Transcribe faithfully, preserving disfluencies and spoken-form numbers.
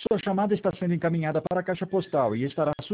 Sua chamada está sendo encaminhada para a caixa postal e estará